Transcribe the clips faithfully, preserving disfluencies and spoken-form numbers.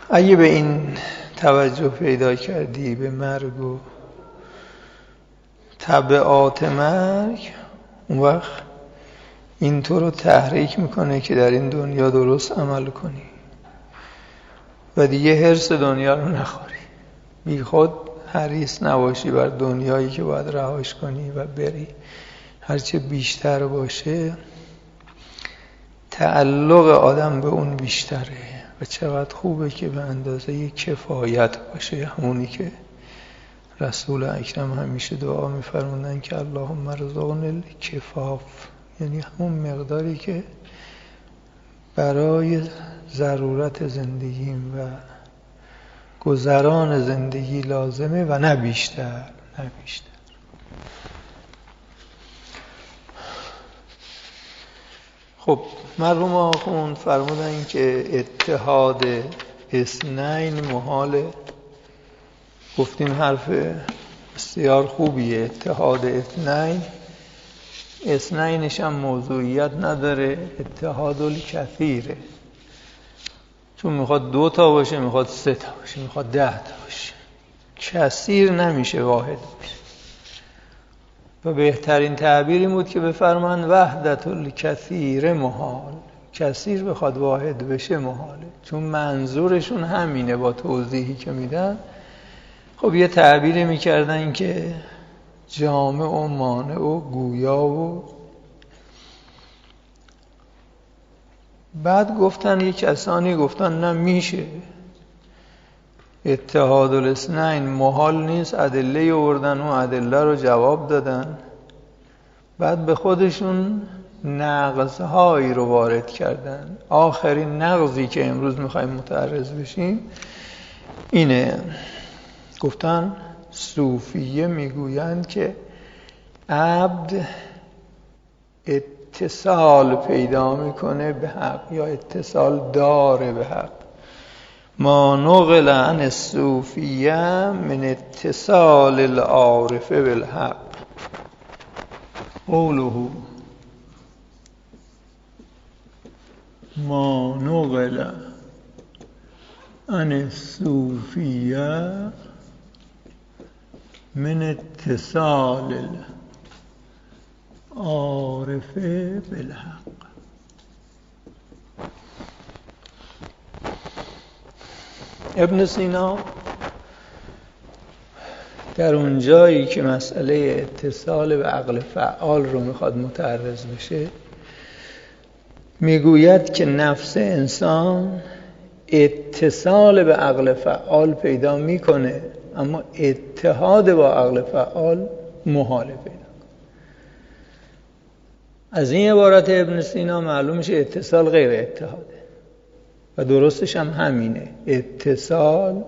اگه به این توجه پیدا کردی به مرگ و تبعات مرگ، اون وقت این تو رو تحریک میکنه که در این دنیا درست عمل کنی و دیگه حرص دنیا رو نخوری، بی خود حریص نباشی بر دنیایی که باید رهاش کنی و بری. هرچه بیشتر باشه تعلق آدم به اون بیشتره و چقدر خوبه که به اندازه کفایت باشه، همونی که رسول اکرم همیشه دعا میفرمودن که اللهم ارزقنا الکفاف، یعنی همون مقداری که برای ضرورت زندگیم و گذران زندگی لازمه و نه بیشتر نه بیشتر. خب مرحوم آخوند فرمودن که اتحاد اثنین محاله. گفتیم حرف بسیار خوبیه، اتحاد اثنین، اثنینش هم موضوعیت نداره، اتحاد الکثیره، چون میخواد دو تا باشه، میخواد سه تا باشه، میخواد ده تا باشه، کثیر نمیشه، واحد میشه. و بهترین تعبیری بود که بفرمان وحدت الکثیر محال، کثیر بخواد واحد بشه محاله، چون منظورشون همینه با توضیحی که میدن. خب یه تعبیری میکردن که جامع و مانع و گویا و بعد گفتن یه کسانی گفتن نه میشه، اتحاد الاثنین محال نیست، ادله آوردن و ادله رو جواب دادن، بعد به خودشون نقض‌هایی رو وارد کردن. آخرین نقضی که امروز میخوایم متعرض بشیم اینه. گفتن صوفیه میگویند که عبد اتصال پیدا میکنه به حق یا اتصال داره به حق. ما نقل عن الصوفیه من اتصال العارف بالحق قوله ما نقل عن الصوفیه من اتصال العارف بالحق. ابن سینا در اون جایی که مسئله اتصال به عقل فعال رو میخواد متعرض بشه میگوید که نفس انسان اتصال به عقل فعال پیدا میکنه، اما اتحاد با عقل فعال محاله پیدا. از این عبارت ابن سینا معلوم میشه اتصال غیر اتحاده و درستش هم همینه. اتصال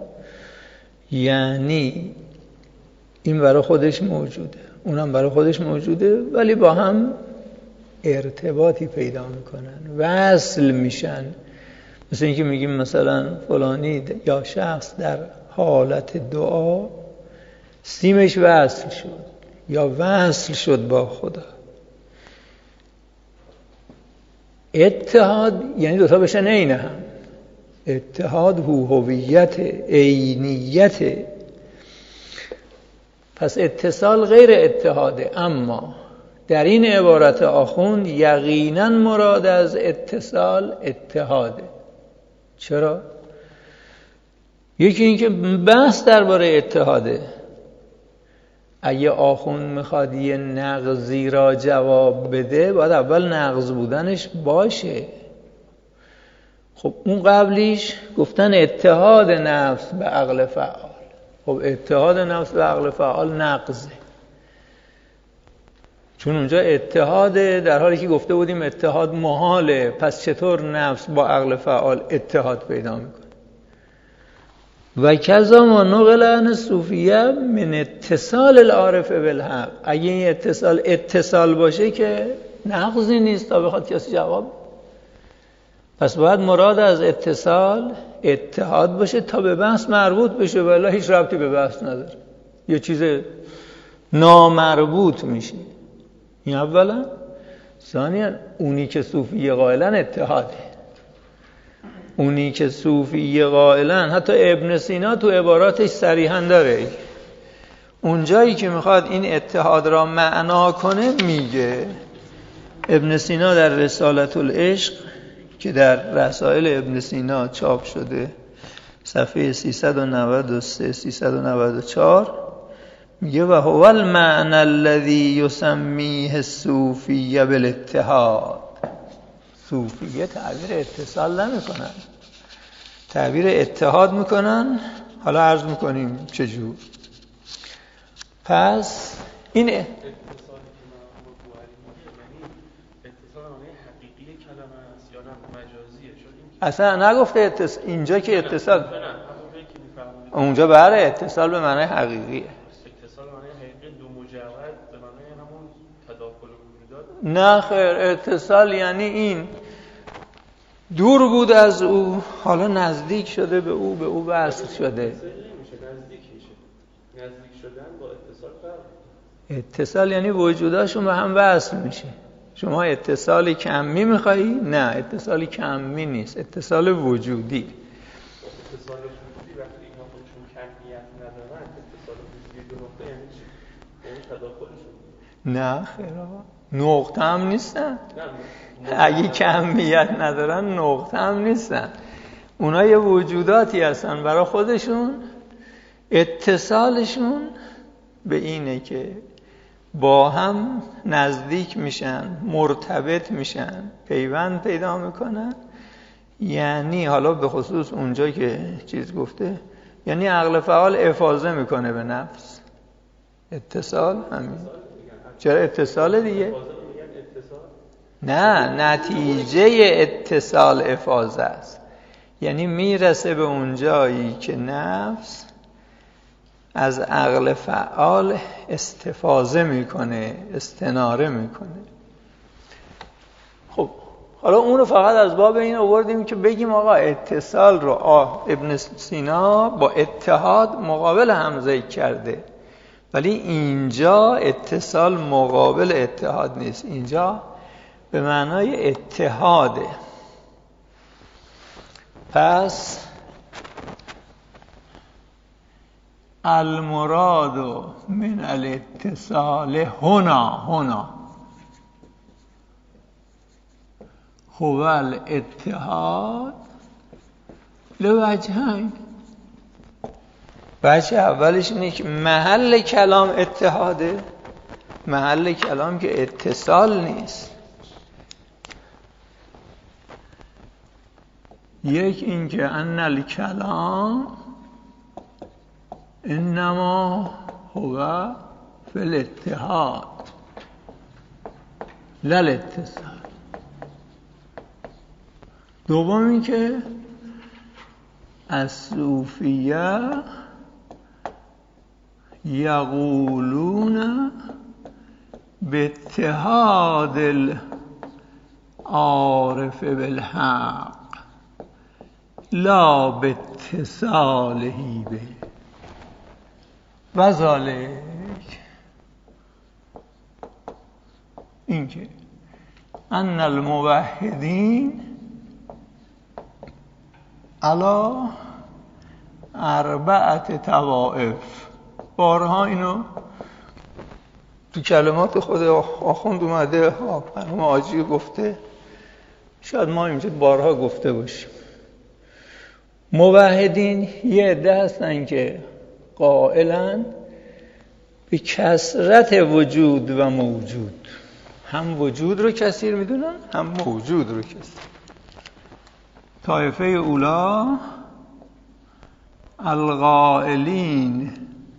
یعنی این برای خودش موجوده، اونم برای خودش موجوده، ولی با هم ارتباطی پیدا میکنن، وصل میشن. مثل اینکه میگیم مثلا فلانی یا شخص در حالت دعا سیمش وصل شد یا وصل شد با خدا. اتحاد یعنی دوتا بشن عین هم. اتحاد هویت عینیت. پس اتصال غیر اتحاده، اما در این عبارت آخوند یقینا مراد از اتصال اتحاده. چرا؟ یکی این که بحث درباره اتحاده. اگه آخوند میخواد یه نقضی را جواب بده باید اول نقض بودنش باشه. خب اون قبلیش گفتن اتحاد نفس به عقل فعال. خب اتحاد نفس به عقل فعال نقضه، چون اونجا اتحاده، در حالی که گفته بودیم اتحاد محاله. پس چطور نفس با عقل فعال اتحاد پیدا میکنه؟ و کذا ما نقل عن الصوفیه من اتصال العارف بالحق. اگه این اتصال اتصال باشه که نقضی نیست تا بخواد کسی جواب. پس باید مراد از اتصال اتحاد باشه تا به بحث مربوط بشه، ولی هیچ ربطی به بحث نداره، یه چیز نامربوط میشه. این اولا. ثانیا اونی که صوفیه قائلن اتحاده، اونی که صوفی قائلن، حتی ابن سینا تو عباراتش صریحاً داره، اونجایی که میخواد این اتحاد را معنا کنه میگه. ابن سینا در رسالت العشق که در رسائل ابن سینا چاپ شده صفحه سیصد و نود و سه سیصد و نود و چهار میگه و هو المعنى الذي يسميه الصوفیه بالاتحاد. صوفیه تعبیر اتصال نمیکنن، تعبیر اتحاد میکنن. حالا عرض میکنیم چجور. پس این اتصالی که مرحوم بوهری میگه یعنی اتصال معنی حقیقی کلمه است یا نه مجازیه؟ چون این اصلا نگفته اتص... اینجا که اتصال اونجا بره اتصال به معنی حقیقیه. اتصال به معنی حقیقی دو مجرد به معنی همون تداخل وجودات. نه خیر، اتصال یعنی این دور بود از او حالا نزدیک شده به او، به او وصل شده. نمیشه نزدیک میشه. نزدیک شدن با اتصال فرق. اتصال یعنی وجوداشون به هم وصل میشه. شما اتصالی کمی میخوایی؟ نه، اتصالی کمی نیست، اتصال وجودی. اتصال وجودی وقتی اینا خودشون کمیت ندارن، اتصال وجودی دو نقطه یعنی چی؟ اون تداخلشون. نه خیر آقا، نقطه هم نیستن. نه اگه کمیت ندارن نقطه هم نیستن. اونا یه وجوداتی هستن برای خودشون. اتصالشون به اینه که با هم نزدیک میشن، مرتبط میشن، پیوند پیدا میکنن. یعنی حالا به خصوص اونجا که چیز گفته، یعنی عقل فعال افاضه میکنه به نفس. اتصال همین. چرا اتصال دیگه؟ نه، نتیجه اتصال افاضه است. یعنی میرسه به اونجایی که نفس از عقل فعال استفاضه میکنه، استناره میکنه. خب حالا اونو فقط از باب این آوردیم که بگیم آقا اتصال رو آه ابن سینا با اتحاد مقابل هم ذکر کرده، ولی اینجا اتصال مقابل اتحاد نیست، اینجا به معنای اتحاده. پس المراد من الاتصال هنا هنا هو الاتحاد لوجهین. وجه اولش اینه که محل کلام اتحاده، محل کلام که اتصال نیست. یک این که ان الکلام انما هو فی الاتحاد لا الاتصال. دوم این که الصوفیه یقولون باتحاد العارف بالحق لا باتصاله به و ذالک. این که ان الموحدین علی اربعت طوائف. بارها اینو تو کلمات خود آخوند اومده، مرحوم حاجی گفته، شاید ما اینجا بارها گفته باشیم. موحدین یه عده هستن که قائلن به کثرت وجود و موجود، هم وجود رو کثیر میدونن هم موجود رو کثیر. طایفه اولا القائلین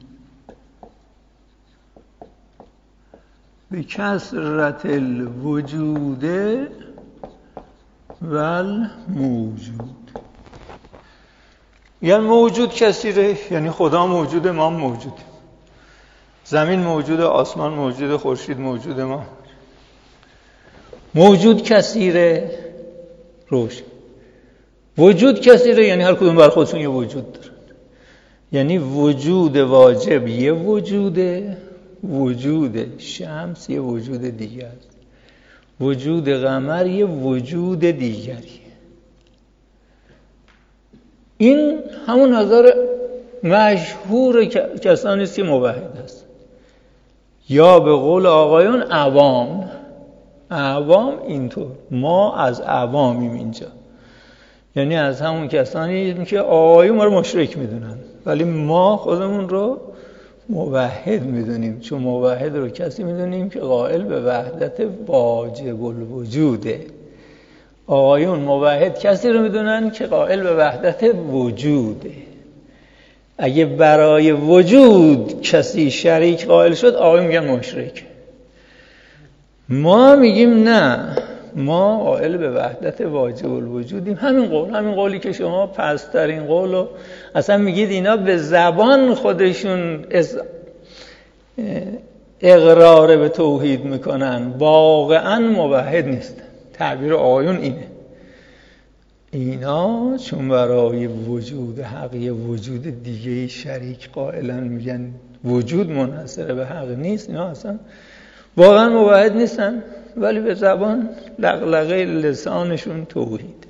به کثرت الوجود و الموجود. یعنی موجود کثیره، یعنی خدا موجود، ما موجود، زمین موجود، آسمان موجود، خورشید موجود، ما موجود کثیره. روشن. وجود کثیره یعنی هر کدوم بر خودشون یه وجود دارن. یعنی وجود واجب یه وجوده، وجود شمس یه وجود دیگر، وجود قمر یه وجود دیگری. این همون نظر مشهور کسانی است که موحد هست، یا به قول آقایون عوام. عوام اینطور، ما از عوامیم اینجا، یعنی از همون کسانی که آقایون ما رو مشرک میدونن ولی ما خودمون رو موحد میدونیم، چون موحد رو کسی میدونیم که قائل به وحدت واجب الوجوده. آقایون موحد کسی رو میدونن که قائل به وحدت وجوده. اگه برای وجود کسی شریک قائل شد آقایون میگن مشرک. ما میگیم نه، ما قائل به وحدت واجب الوجودیم. همین قول، همین قولی که شما پسترین قولو اصلا میگید اینا به زبان خودشون اقرار به توحید میکنن، واقعا موحد نیستن. تعبیر آقایون اینه، اینا چون برای وجود حقی وجود دیگه شریک قائلن، میگن وجود منحصر به حق نیست، اینا اصلا واقعا موحد نیستن ولی به زبان لغلغه لسانشون توحید.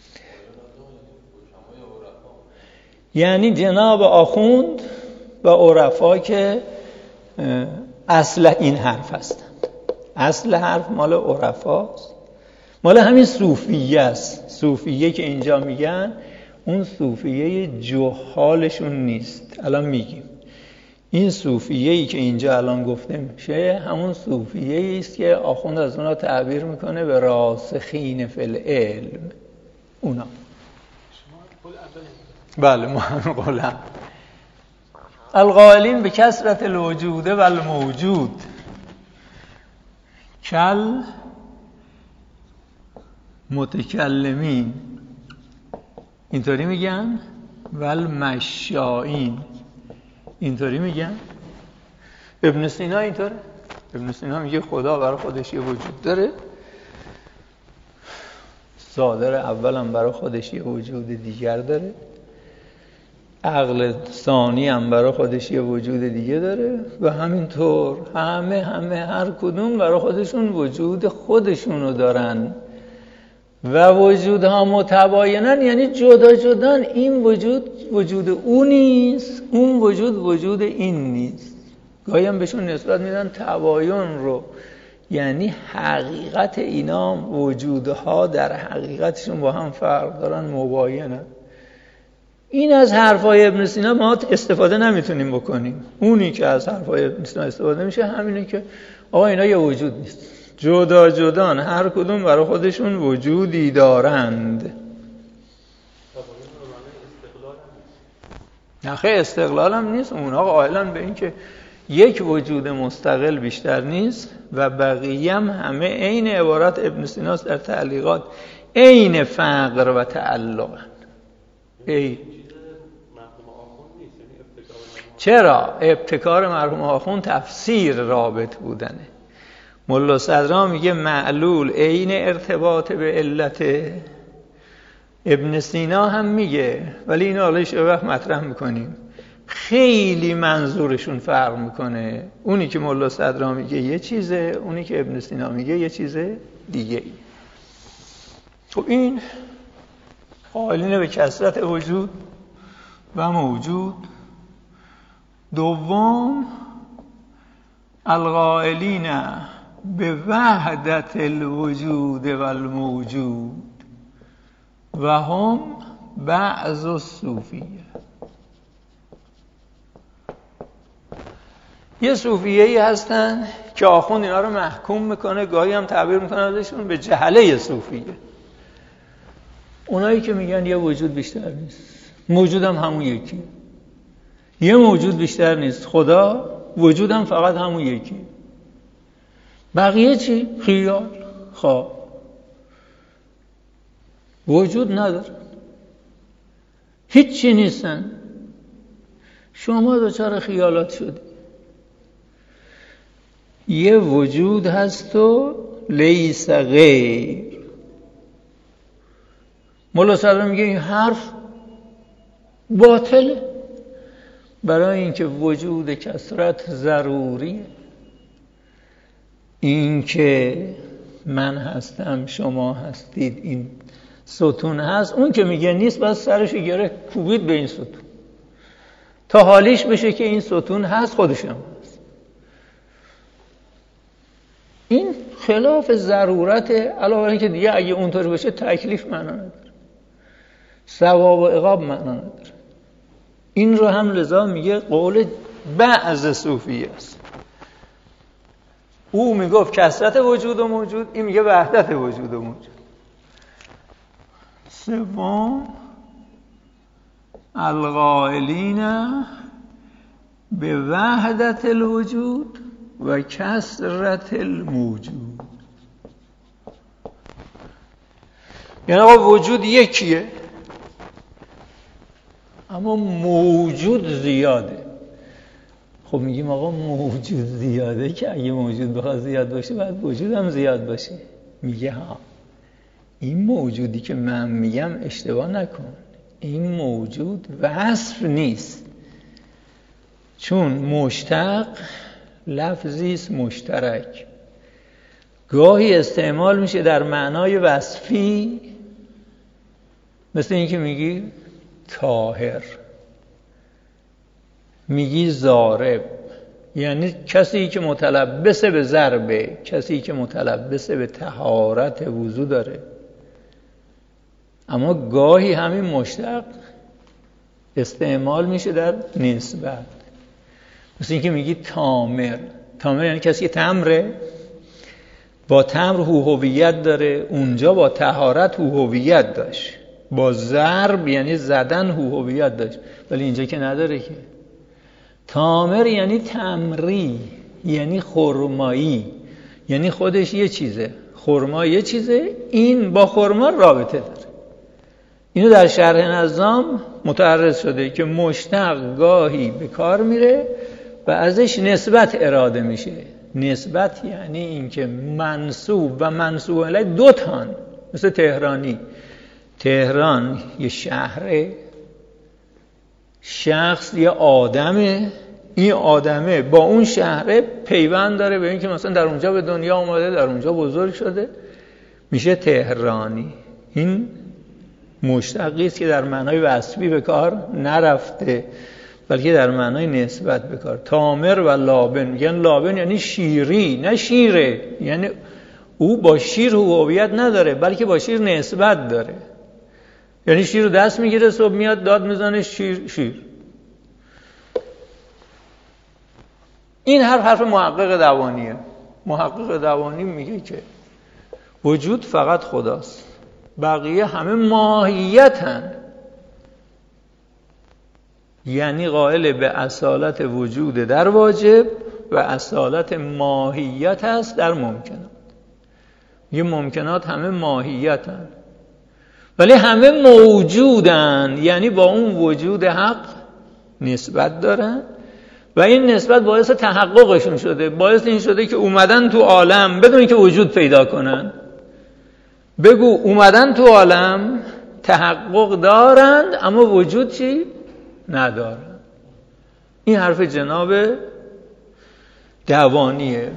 یعنی جناب آخوند و عرفا که اصل این حرف هستند. اصل حرف مال عرفاست، مال همین صوفیه است. صوفیه که اینجا میگن اون صوفیه جهالشون نیست. الان میگیم این صوفیه‌ای که اینجا الان گفته میشه همون صوفیه‌ای است که آخوند از اونا تعبیر میکنه به راسخین فی العلم. اونا بله ما هم قولم القائلین به کثرت الوجود و الموجود کل متکلمین، اینطوری میگن، و المشائین، اینطوری میگن. ابن سینا اینطوره. ابن سینا میگه خدا برای خودش یه وجود داره، صادر اولم برای خودش یه وجود دیگر داره، عقل ثانی هم برای خودش یه وجود دیگه داره و همینطور همه همه هر کدوم برای خودشون وجود خودشونو دارن و وجودها متباینن، یعنی جدا جدان. این وجود وجود اون نیست، اون وجود وجود این نیست. گاهی هم بهشون نسبت میدن تباین رو، یعنی حقیقت اینا وجودها در حقیقتشون با هم فرق دارن، مباینن. این از حرفای ابن سینا ما استفاده نمیتونیم بکنیم. اونی که از حرفای ابن سینا استفاده میشه همینه که آقا اینا یه وجود نیست، جدا جدان، هر کدوم برای خودشون وجودی دارند. نخه استقلال هم نیست. اونا قائلن به این که یک وجود مستقل بیشتر نیست و بقیه هم همه عین عبارت ابن سیناست در تعلیقات، عین فقر و تعلق. ای چرا؟ ابتکار مرحوم آخوند تفسیر رابط بودنه. ملا صدرا میگه معلول عین ارتباط به علت. ابن سینا هم میگه، ولی اینو حالا یه وقت مطرح میکنیم، خیلی منظورشون فرق میکنه. اونی که ملا صدرا میگه یه چیزه، اونی که ابن سینا میگه یه چیزه دیگه ای. خب این قائلین به کثرت وجود و موجود. دوم القائلین به وحدت الوجود و الموجود و هم بعض الصوفیه. یه صوفیه‌ای هستن که آخوند اینا رو محکوم میکنه، گاهی هم تعبیر میکنه ازشون به جهله صوفیه. اونایی که میگن یه وجود بیشتر نیست، موجود هم همون یکی، یه موجود بیشتر نیست، خدا وجود هم فقط همون یکی، بقیه چی؟ خیال، خواب، وجود ندارن، هیچ چی نیستن. شما دچار خیالات شدی. یه وجود هست و لیس غیر. مولا صدرا میگه این حرف باطله، برای اینکه وجود کثرت ضروریه. این که من هستم شما هستید این ستون هست، اون که میگه نیست باید سرش گره کوبید به این ستون تا حالیش بشه که این ستون هست، خودش هم هست. این خلاف ضرورت، علاوه بر اینکه دیگه اگه اونطور بشه تکلیف معنا نداره، ثواب و عقاب معنا نداره. این رو هم لذا میگه قول بعض صوفی است. او میگفت کثرت وجود و موجود، این میگه وحدت وجود و موجود. سوم القائلین به وحدت الوجود و کثرت الموجود. یعنی آقا وجود یکیه اما موجود زیاده. خب میگیم آقا موجود زیاده که اگه موجود بخواد زیاد باشه باید وجود هم زیاد باشه. میگه ها این موجودی که من میگم اشتباه نکن، این موجود وصف نیست، چون مشتق لفظی است مشترک، گاهی استعمال میشه در معنای وصفی، مثل این که میگی طاهر، میگی ضارب، یعنی کسی که متلبس به ضربه، کسی که متلبس به طهارت وضو داره. اما گاهی همین مشتق استعمال میشه در نسبت، مثل این که میگی تامر. تامر یعنی کسی که تمره، با تمر هویت داره، اونجا با طهارت هویت داشت، با ضرب یعنی زدن هویت داشت، ولی اینجا که نداره که. تامر یعنی تمری، یعنی خرمایی، یعنی خودش یه چیزه، خرما یه چیزه، این با خرما رابطه داره. اینو در شرح نظام متعرض شده که مشتق گاهی به کار میره و ازش نسبت اراده میشه. نسبت یعنی اینکه منسوب و منسوب الیه دو تان، مثل تهرانی. تهران یه شهره، شخص یه آدمه، این آدمه با اون شهره پیوند داره به این که مثلا در اونجا به دنیا اومده، در اونجا بزرگ شده، میشه تهرانی. این مشتقی است که در معنای وصفی به کار نرفته، بلکه در معنای نسبت به کار. تامر و لابن میگن لابن یعنی شیری، نه شیره، یعنی او با شیر هویت نداره بلکه با شیر نسبت داره. یعنی شیر رو دست میگیره، صبح میاد داد میزنه شیر شیر. این حرف حرف محقق دوانیه. محقق دوانی میگه که وجود فقط خداست، بقیه همه ماهیتن. یعنی قائل به اصالت وجود در واجب و اصالت ماهیت هست در ممکنات. یه ممکنات همه ماهیتن ولی همه موجودن، یعنی با اون وجود حق نسبت دارن و این نسبت باعث تحققشون شده، باعث این شده که اومدن تو عالم بدون اینکه وجود پیدا کنن. بگو اومدن تو عالم تحقق دارند اما وجود چی؟ ندارن. این حرف جناب دوانیه.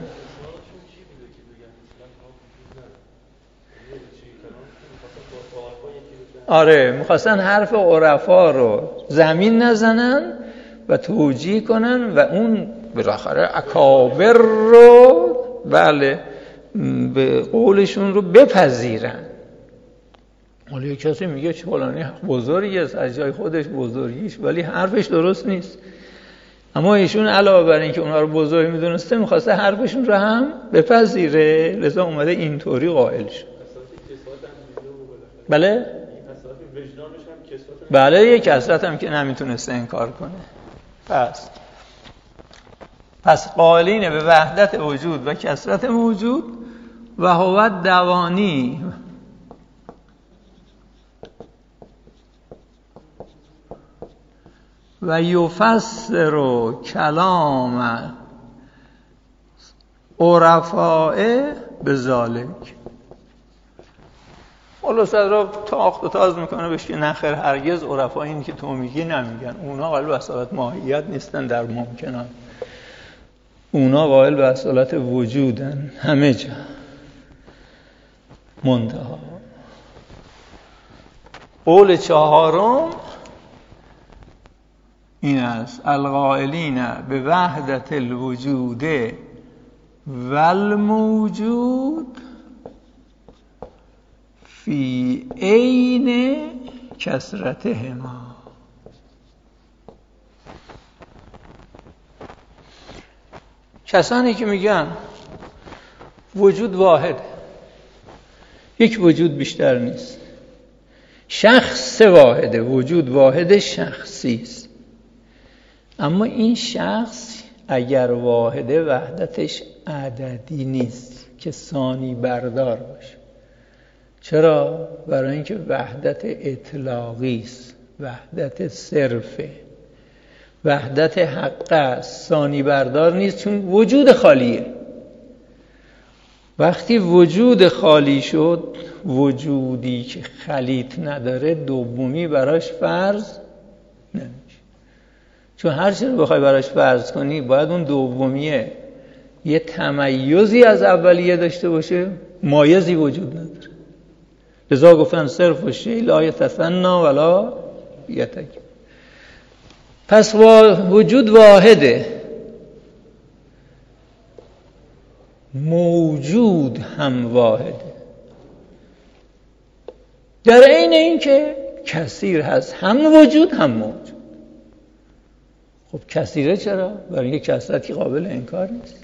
آره میخواستن حرف عرفا رو زمین نزنن و توجیه کنن و اون بالاخره اکابر رو بله به قولشون رو بپذیرن. ولی کسی میگه چه فلانی بزرگی است، از جای خودش بزرگیش، ولی حرفش درست نیست. اما ایشون علاوه بر اینکه اونها رو بزرگ میدونسته میخواسته حرفشون رو هم بپذیره، لذا اومده اینطوری قائل شد. بله؟ بله یک کثرت هم که نمیتونسته انکار کنه. پس پس قائلین به وحدت وجود و کثرت موجود و هو دوانی و یفسر کلام عرفاء بذالک. مولا صدرا تاخت و تاز میکنه بهش که نخیر هرگز عرفا این که تو میگی نمیگن. اونا قائل به اصالت ماهیت نیستن در ممکنات، اونا قائل به اصالت وجودن همه جا منتها. قول چهارم این است: القائلین به وحدت الوجود و الموجود فی عین کثرتهما. کسانی که میگن وجود واحد، یک وجود بیشتر نیست، شخص واحده، وجود واحد شخصی است، اما این شخص اگر واحده وحدتش عددی نیست که ثانی بردار باشه. چرا؟ برای اینکه وحدت اطلاقی است، وحدت صرفه، وحدت حق است، ثانی بردار نیست، چون وجود خالیه. وقتی وجود خالی شد، وجودی که خلیط نداره دومی براش فرض نمیشه، چون هر چی رو بخوای براش فرض کنی باید اون دومیه یه تمیزی از اولیه داشته باشه، مایزی وجود نداره. لذا گفتن صرف و شیء لا یتثنی ولا یتک. پس وجود واحده، موجود هم واحده، در عین این که کثیر هست، هم وجود هم موجود. خب کثیره چرا؟ برای اینکه کثرتی قابل انکار نیست.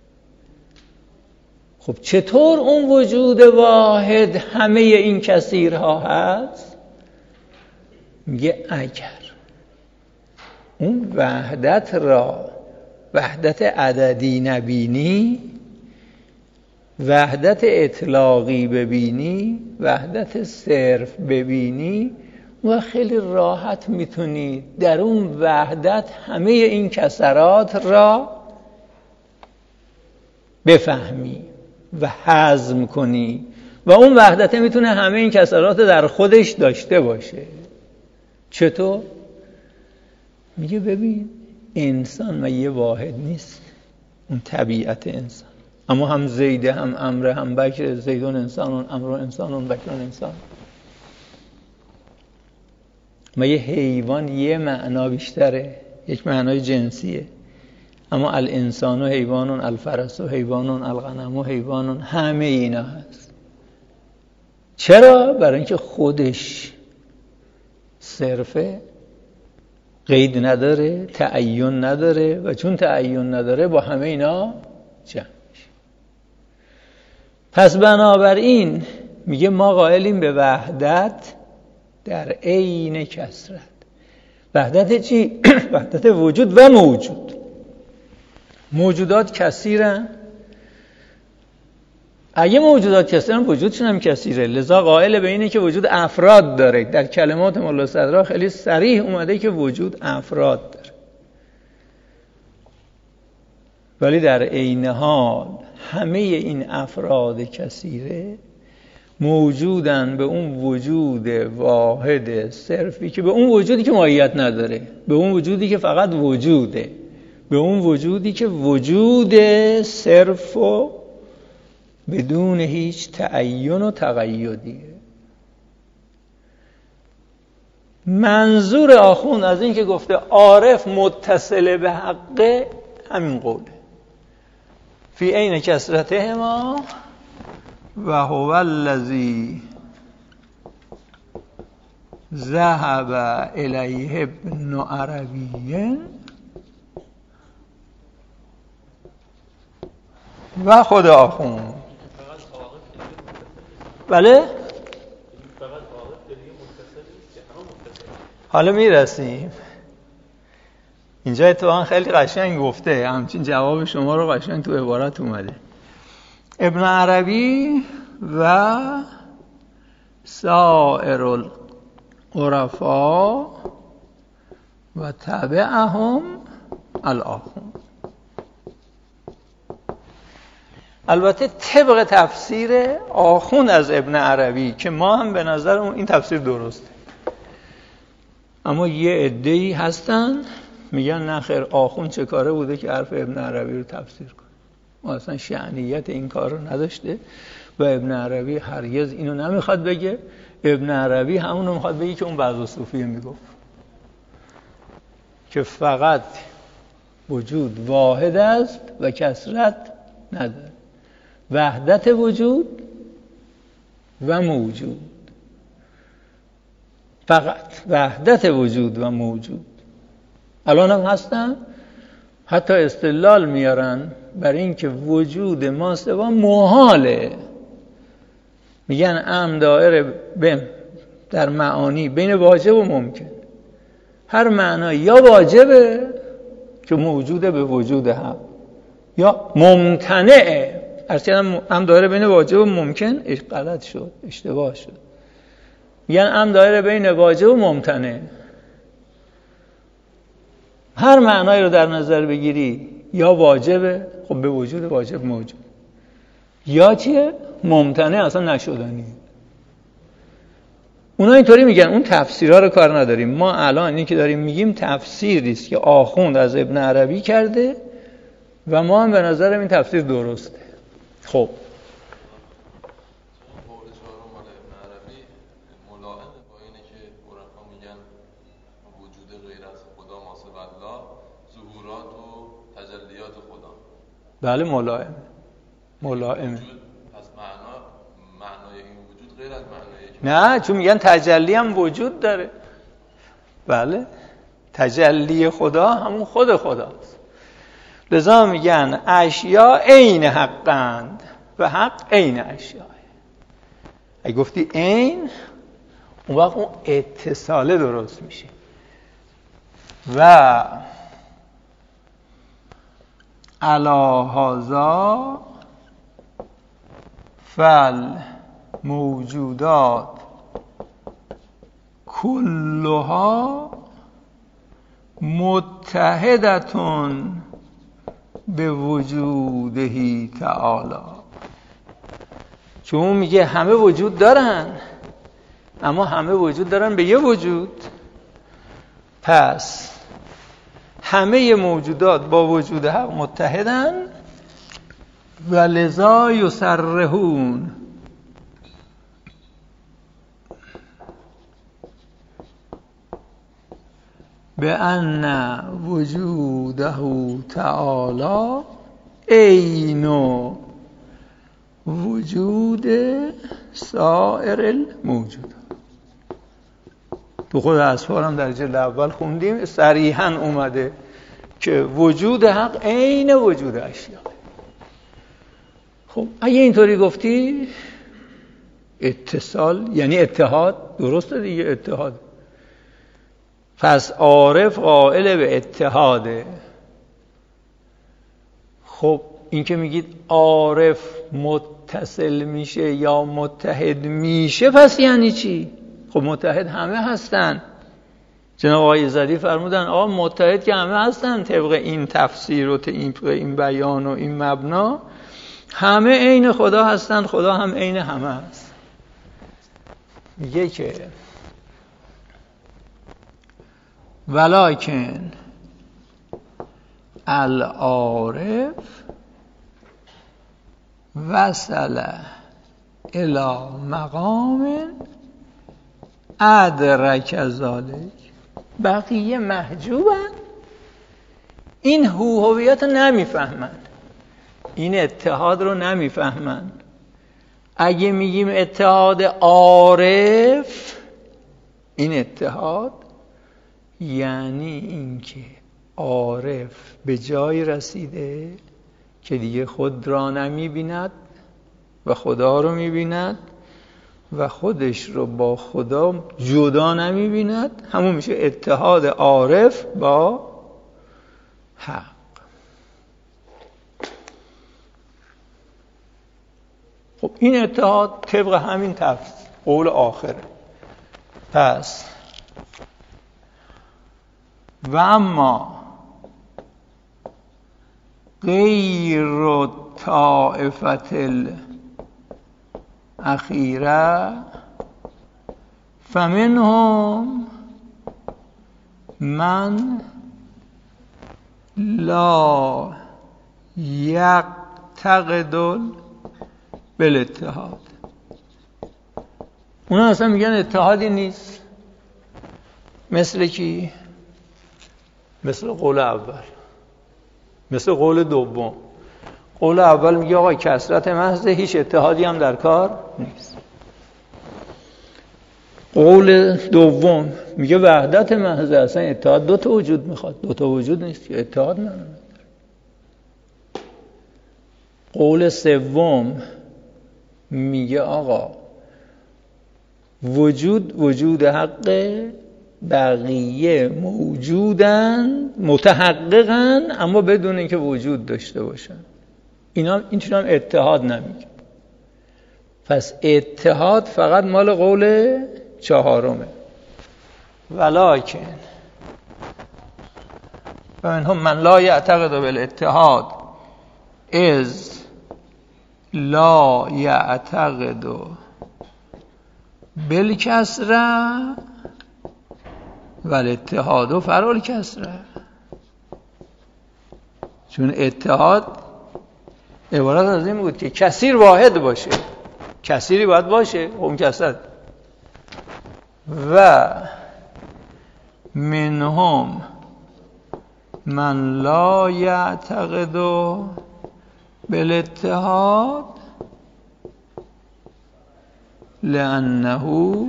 خب چطور اون وجود واحد همه این کثیرها هست؟ میگه اگر اون وحدت را، وحدت عددی نبینی، وحدت اطلاقی ببینی، وحدت صرف ببینی، و خیلی راحت میتونی در اون وحدت همه این کسرات را بفهمی و هضم کنی، و اون وحدت میتونه همه این کسرات در خودش داشته باشه. چطور؟ میگه ببین انسان یه واحد نیست، اون طبیعت انسان، اما هم زید هم امر هم بکر، زیدون انسانون امر انسانون بکرون انسان. ما یه حیوان یه معنا بیشتره، یک معنای جنسیه، اما الانسان و حیوانون، الفرس و حیوانون، الغنم و حیوانون، همه اینا هست. چرا؟ برای اینکه خودش صرفه، قید نداره، تعین نداره، و چون تعین نداره با همه اینا جمع میشه. پس بنابراین میگه ما قائلیم به وحدت در عین کثرت. وحدت چی؟ وحدت وجود و موجود. موجودات کثیرن، اگه موجودات کثیرن وجودشون هم کثیره، لذا قائل به اینه که وجود افراد داره. در کلمات مولا صدرا خیلی صریح اومده که وجود افراد داره، ولی در عین حال همه این افراد کثیره موجودن به اون وجود واحد صرفی، که به اون وجودی که ماهیت نداره، به اون وجودی که فقط وجوده، به اون وجودی که وجود صرف و بدون هیچ تعین و تقییدیه. منظور آخوند از این که گفته عارف متصل به حقه همین قوله: فی عین کثرتهما و هو الذی ذهب الیه ابن عربی و خود آخوند. بله؟ حالا میرسیم اینجا. اتفاقا خیلی قشنگ گفته، همچین جواب شما رو قشنگ تو عبارت اومده. ابن عربی و سائر العرفا و تبعهم الآخوند. البته طبق تفسیر آخوند از ابن عربی که ما هم به نظرمون این تفسیر درسته، اما یه عده‌ای هستن میگن نه خیر، آخوند چه کاره بوده که حرف ابن عربی رو تفسیر کنه، ما اصلا شأنیت این کار رو نداشته و ابن عربی هرگز اینو نمیخواد بگه. ابن عربی همونو میخواد بگی که اون بعض صوفیه میگفت که فقط وجود واحد است و کثرت نداره، وحدت وجود و موجود، فقط وحدت وجود و موجود. الان هم هستن، حتی استدلال میارن برای اینکه وجود ما سوا محاله. میگن ام دائره در معانی بین واجب و ممکن. هر معنی یا واجبه که موجوده به وجود هم، یا ممتنعه. هرچی ام دائره بین واجب و ممکن غلط شد، اشتباه شد. میگن ام دائره بین واجب و ممتنع. هر معنایی رو در نظر بگیری یا واجبه، خب به وجود واجب موجود، یا چیه؟ ممتنع، اصلا نشدنی. اونا اینطوری میگن. اون تفسیرها رو کار نداریم. ما الان این که داریم میگیم تفسیری است که آخوند از ابن عربی کرده و ما هم به نظرم این تفسیر درسته. خب بله ملائمه ملائمه پس معنا معنای این وجود غیر از معنای نه، چون میگن تجلی هم وجود داره. بله تجلی خدا همون خود خداست. لذا میگن اشیا عین حقند و حق عین اشیا. اگه گفتی عین، اون وقت اون اتصاله درست میشه. و علا هذا فل موجودات کلها متحدتون به وجوده تعالی. چون میگه همه وجود دارن، اما همه وجود دارن به یه وجود. پس همه موجودات با وجود حق متحدن و لذا یصرحون بأن وجوده تعالی عین وجود سایر الموجودات. تو خود اسفار هم در جلد اول خوندیم، صریحاً اومده که وجود حق عین وجود اشیا. خب اگه اینطوری گفتی اتصال یعنی اتحاد، درسته دیگه، اتحاد. پس عارف قائل به اتحاده. خب این که میگید عارف متصل میشه یا متحد میشه، پس یعنی چی؟ خب متحد همه هستن. جناب آقای ایزدی فرمودن آقا متحد که همه هستن، طبق این تفسیر و طبق این بیان و این مبنا همه عین خدا هستن، خدا هم عین همه هست. میگه که ولکن العارف وصل الی مقام ادرک ذلک. بقیه محجوبن، این هویت رو نمیفهمن، این اتحاد رو نمیفهمن. اگه میگیم اتحاد عارف، این اتحاد یعنی اینکه عارف به جای رسیده که دیگه خود را نمیبیند و خدا رو میبیند و خودش رو با خدا جدا نمیبیند. همون میشه اتحاد عارف با حق. خب این اتحاد طبق همین تفسیر قول آخره. پس و اما غیر طائفت الاخیره فمنهم من لا یعتقد بالاتحاد. اونا اصلا میگن اتحادی نیست. مثل کی؟ مثل قول اول، مثل قول دوم. قول اول میگه آقا کثرت محض، هیچ اتحادی هم در کار نیست. قول دوم میگه وحدت محض، اصلا اتحاد دو تا وجود میخواد، دو تا وجود نیست که اتحاد نداره. قول سوم میگه آقا وجود وجود حق، بقیه موجودن متحققن اما بدون اینکه وجود داشته باشن. اینا اینجوری هم اتحاد نمیگه. پس اتحاد فقط مال قول چهارمه. ولکن و منهم من لا یعتقد بالاتحاد از لا یعتقد بالکسره والاتحاد فرع الکسره. چون اتحاد عبارت از این بود که کثیر واحد باشه، کثیری باید باشه اون کثرت. و منهم من لا یعتقد بالاتحاد لأنه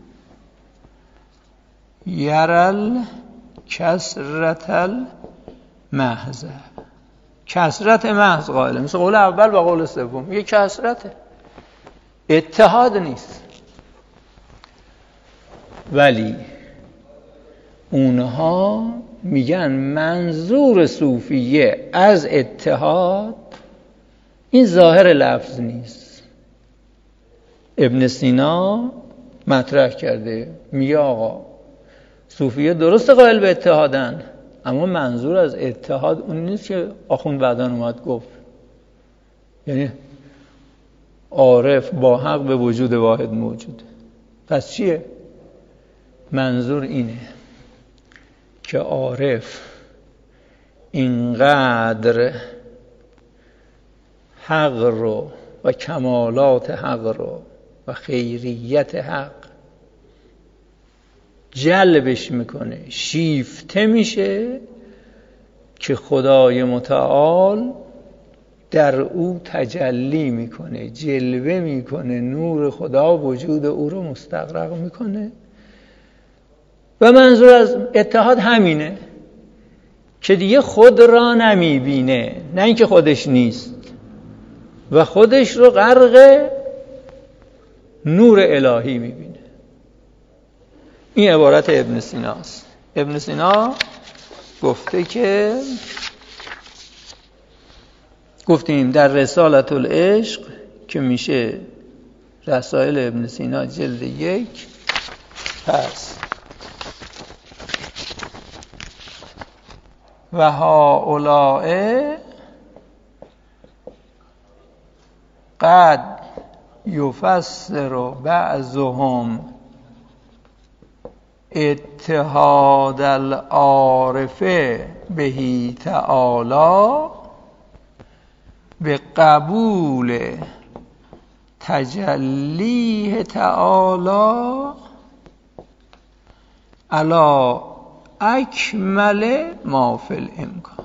یرى الکثرة المحضه. کثرت محض قائله، مثل قول اول و قول سوم یه کثرته، اتحاد نیست. ولی اونها میگن منظور صوفیه از اتحاد این ظاهر لفظ نیست. ابن سینا مطرح کرده، میگه آقا صوفیه درست قائل به اتحادن اما منظور از اتحاد اون نیست که آخوند بعدان اومد گفت، یعنی عارف با حق به وجود واحد موجود. پس چیه؟ منظور اینه که عارف اینقدر حق رو و کمالات حق رو و خیریت حق جلبش میکنه، شیفته میشه که خدای متعال در او تجلی میکنه، جلوه میکنه، نور خدا وجود او رو مستغرق میکنه. و منظور از اتحاد همینه که دیگه خود را نمیبینه، نه اینکه خودش نیست، و خودش رو غرق نور الهی میبینه. این عبارت ابن سیناست. ابن سینا گفته که گفتیم در رسالت العشق که میشه رسائل ابن سینا جلد یک، پس و هؤلاء قد یفسر بعضهم اتحاد العارف بهی تعالی به قبول تجلیه تعالی علی اکمل ما فی الامکان.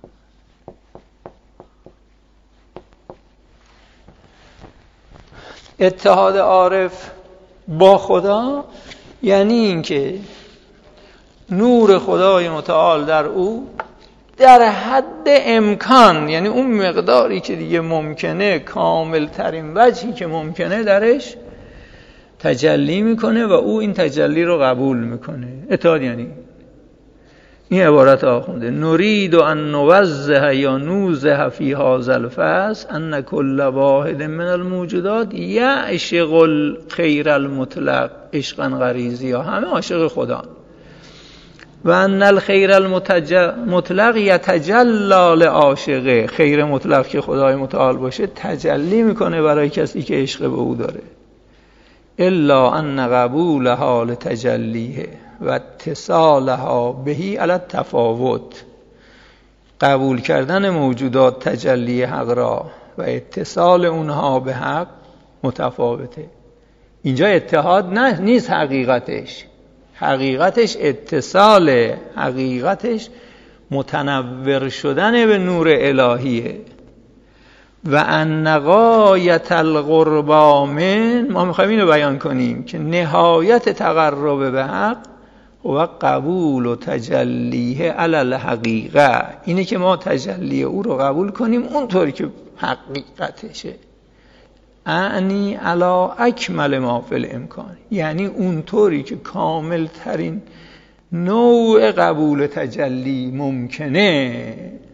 اتحاد عارف با خدا یعنی اینکه نور خدای متعال در او در حد امکان، یعنی اون مقداری که دیگه ممکنه، کامل ترین وجهی که ممکنه درش تجلی میکنه و او این تجلی رو قبول میکنه. اتحاد یعنی این عبارت آخونده نرید ان نوضح یا نوضح فی هذا الفصل ان کل واحد من الموجودات یعشق الخیر المطلق عشقا غریزی، ها همه عاشق خدا، و ان الخیر المطلق یتجلی لعاشقه، خیر مطلق که خدای متعال باشه تجلی میکنه برای کسی که عشق به او داره. الا ان قبول حال تجلیه و اتصالها بهی علی التفاوت، قبول کردن موجودات تجلی حق را و اتصال اونها به حق متفاوته. اینجا اتحاد نه نیست حقیقتش، حقیقتش اتصاله، حقیقتش متنور شدن به نور الهیه. و ان غایت القربا من، ما میخوایم اینو بیان کنیم که نهایت تقرب به حق و قبول و تجلیه علی الحقیقه، اینه که ما تجلی او رو قبول کنیم اونطوری که حقیقتشه. اعنی علی اکمل ما فی الامکان، یعنی اونطوری که کامل ترین نوع قبول تجلی ممکنه.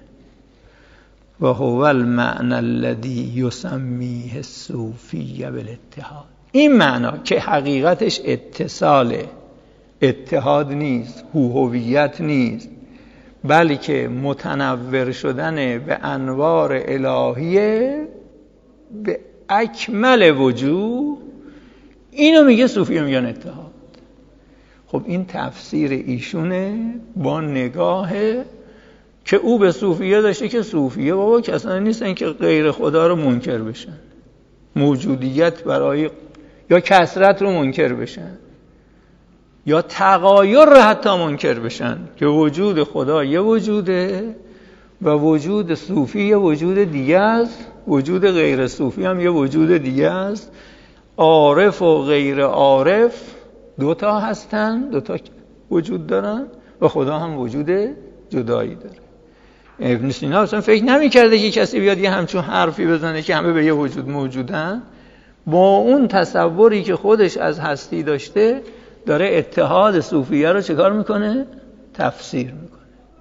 و هو المعنى الذي يسميه الصوفیه بالاتحاد، این معنا که حقیقتش اتصاله، اتحاد نیست، هویت نیست، بلکه متنور شدن به انوار الهیه به اکمل وجود، اینو میگه صوفیه میگن اتحاد. خب این تفسیر ایشونه با نگاه که او به صوفیه داشته که صوفیه بابا کسانی نیستن که غیر خدا رو منکر بشن، موجودیت برای یا کثرت رو منکر بشن یا تغایر رو حتی منکر بشن، که وجود خدا یه وجوده و وجود صوفی یه وجود دیگه است، وجود غیر صوفی هم یه وجود دیگه است، عارف و غیر عارف دوتا هستن، دوتا وجود دارن و خدا هم وجود جدایی داره. ابن سینا اصلا فکر نمی کرده که کسی بیاد یه همچون حرفی بزنه که همه به یه وجود موجودن، با اون تصوری که خودش از هستی داشته داره اتحاد صوفیه رو چه کار میکنه؟ تفسیر میکنه.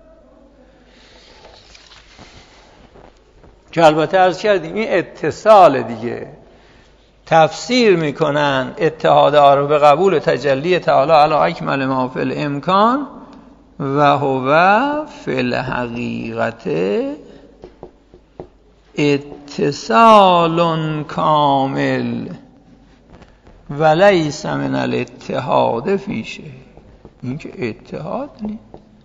که البته عرض کردیم این اتصال دیگه، تفسیر میکنن اتحاد عارف به قبول تجلی تعالی علی اکمل ما فی الامکان و هو فی الحقیقت اتصال کامل و لیس من الاتحاد فیشه. این که اتحاد نیست،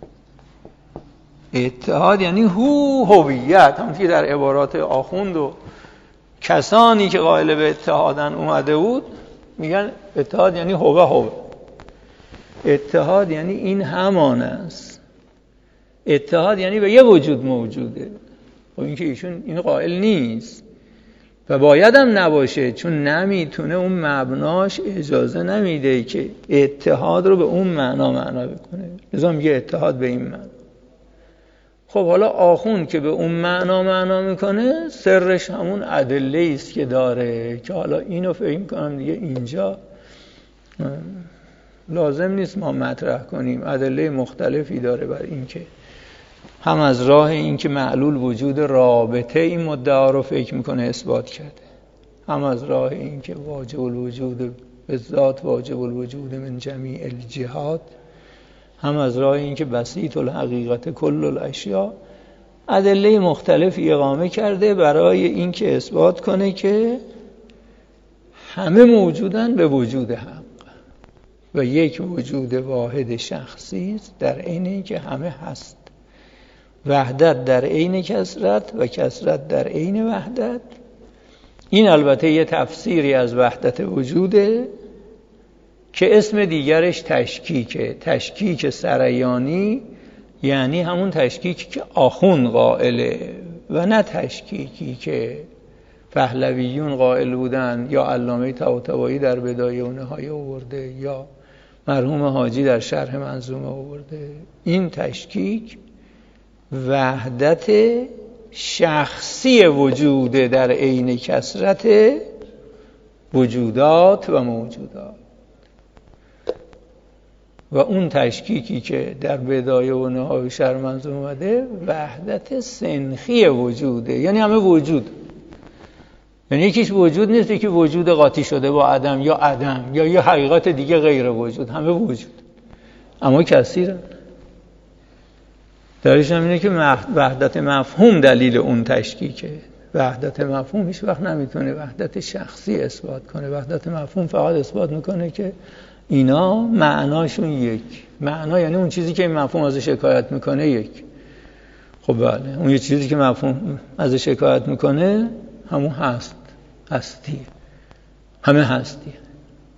اتحاد یعنی هو هویت، همون که در عبارات آخوند و کسانی که قائل به اتحادن اومده بود میگن اتحاد یعنی هو هو، اتحاد یعنی این همان است، اتحاد یعنی به یه وجود موجوده. و این که ایشون این قائل نیست و باید هم نباشه، چون نمیتونه، اون مبناش اجازه نمیده که اتحاد رو به اون معنا معنا بکنه، لذا میگه اتحاد به این معنا. خب حالا آخوند که به اون معنا معنا میکنه سرش همون ادله است که داره، که حالا اینو فکر کنم دیگه اینجا لازم نیست ما مطرح کنیم. ادله مختلفی داره بر این که هم از راه این که معلول وجود رابطه این مدعا رو فکر میکنه اثبات کرده، هم از راه این که واجب الوجود به ذات واجب الوجود من جمیع الجهات، هم از راه این که بسیط الحقیقت کل الاشیاء. ادله مختلفی اقامه کرده برای این که اثبات کنه که همه موجودن به وجود حق و یک وجود واحد شخصی است در عین اینکه همه هست. وحدت در عین کثرت و کثرت در عین وحدت. این البته یه تفسیری از وحدت وجوده که اسم دیگرش تشکیکه. تشکیک سریانی یعنی همون تشکیکی که آخوند قائله و نه تشکیکی که پهلویون قائل بودن یا علامه طباطبایی در بدایه و نهایه آورده یا مرحوم حاجی در شرح منظومه آورده. این تشکیک وحدت شخصی وجوده در عین کثرت وجودات و موجودات، و اون تشکیکی که در بدایه و نهایه شرح منظومه اومده وحدت سنخی وجوده، یعنی همه وجود، یعنی یکیش وجود نیست که وجود قاطی شده با عدم یا عدم یا یه حقیقت دیگه غیر وجود، همه وجود اما کثیرن. درش هم اینه که وحدت مفهوم دلیل اون تشکیکه. وحدت مفهوم هیچ وقت نمیتونه وحدت شخصی اثبات کنه. وحدت مفهوم فقط اثبات میکنه که اینا معناشون یک. معنا یعنی اون چیزی که این مفهوم ازش شکایت میکنه یک. خب بله، اون یه چیزی که مفهوم ازش شکایت میکنه همون هست، هستیه، همه هستیه.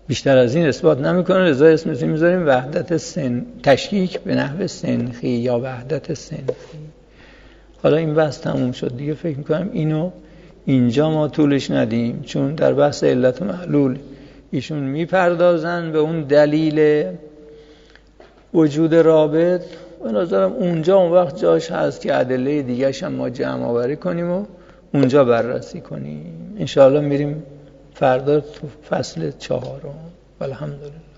بیشتر از این اثبات نمیکنه، لذا اسمش میذاریم وحدت سن تشکیک به نحو سنخی یا وحدت سنخی. حالا این بحث تموم شد دیگه، فکر میکنم اینو اینجا ما طولش ندیم، چون در بحث علت و معلول ایشون میپردازن به اون دلیل وجود رابط. به نظرم اونجا اون وقت جاش هست که ادله دیگه‌ش هم ما جمع آوری کنیم و اونجا بررسی کنیم. انشاءالله میریم فردا تو فصل چهارم. الحمدلله.